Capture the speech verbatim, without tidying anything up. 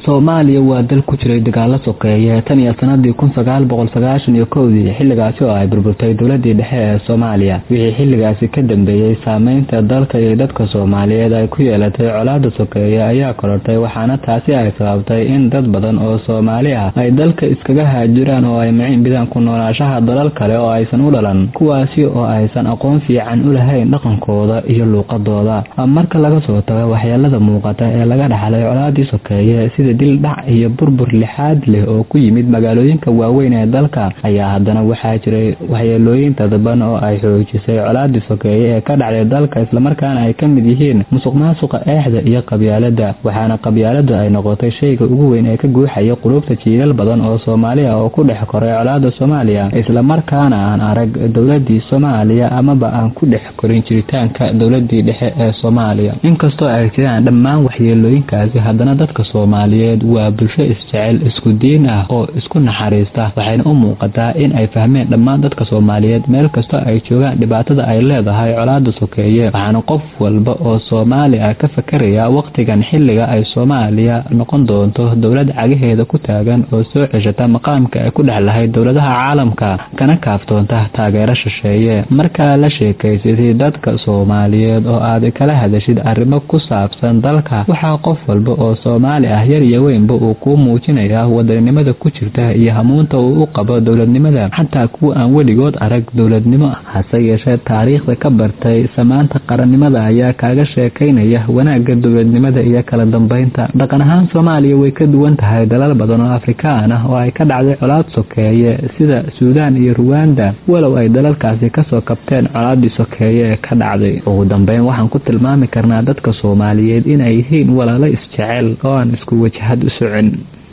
Soomaaliya waa dal ku jiray dagaal sokeeye tan iyo sanadii kun sagaal boqol sagaashan iyo kow xilligaas oo ay burburtay dawladda dhexe ee Soomaaliya wixii xilligaas ka dambeeyay saameynta dalka iyo dadka Soomaaliyeed ay ku yeelatay colaadda sokeeye ayaa korortay waxaana taasi ay sababtay in dad badan oo Soomaali ah ay dalka iskaga haajiraan oo ay macin bidaan ku noolaanshaha dalal kale oo aysan u dhalan kuwaasi oo aysan aqoon fiican u lahayn dhaqankooda iyo luqadooda marka laga soo tago waxyeelada muuqata ee laga dhaxlay colaadii sokeeye sida dil dhac iyo burbur lixaad leh oo ku yimid magaalooyinka waaweyn ee dalka ayaa haddana waxaa jiray waxyeelooyin tadaban oo ay xoojisay colaadii sokeeye ee ka dhacday dalka isla markaana ay ka mid yihiin musuqmaasuqa eexda iyo qabyaalada waxaana qabyaalada ay noqotay shayga ugu weyn ee ka guuxaya qulubta jiilal badan oo Soomaali ah oo ku dhex koray colaadda Soomaaliya isla markaana aan arag dawladii Soomaaliya amaba aan ku dhex korin jiritaanka dawladii dhexe ee Soomaaliya inkastoo ay jiraan dhammaan waxyeelooyinkaasi haddana dadka Soomaaliyeed waa bulsho isjecel isku diin ah oo isku naxariista waxayna u muuqataa in ay fahmeen dhammaan dadka Soomaaliyeed meel kasta ay joogaan dhibaatada ay leedahay colaadda sokeeye waxaana qof walba oo Soomaali ah ka fakaraya waqtigan xilliga ay Soomaaliya noqon doonto dawlad cagaheeda ku taagan oo soo ceshata maqaamka ay ku dhaxlahay dawladaha caalamka kana kaaftoonta taageero shisheeye marka la sheekaysid dadka Soomaaliyeed oo aad kala hadashid arrimo ku saabsan dalka waxa qof walba oo Soomaali ah yar iyo weynba uu ku muujinayaa wadanimada ku jirta iyo hamuunta uu u qabo dawladnimada xataa kuwa aan weligood arag dawladnimo hase yeeshee taariikhda ka bartay samaanta qarannimada ayaa kaaga sheekaynaya wanaagga dawladnimada iyo kala dambeynta dhaqan ahaan Soomaaliya way ka duwan tahay dalal badan oo Afrikaan ah oo ay ka dhacday colaad sokeeye sida Suudaan iyo Rwanda walow ay dalalkaasi ka soo kabteen colaadii sokeeye ee ka dhacday ugu dambeyn waxaan ku tilmaami karnaa dadka Soomaaliyeed in ay yihiin walaalo isjecel oo aan isku wajahad u socon